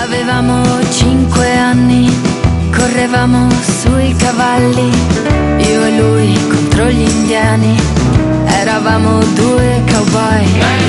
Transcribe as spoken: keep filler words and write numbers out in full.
Avevamo cinque anni, correvamo sui cavalli, io e lui contro gli indiani, eravamo due cowboy.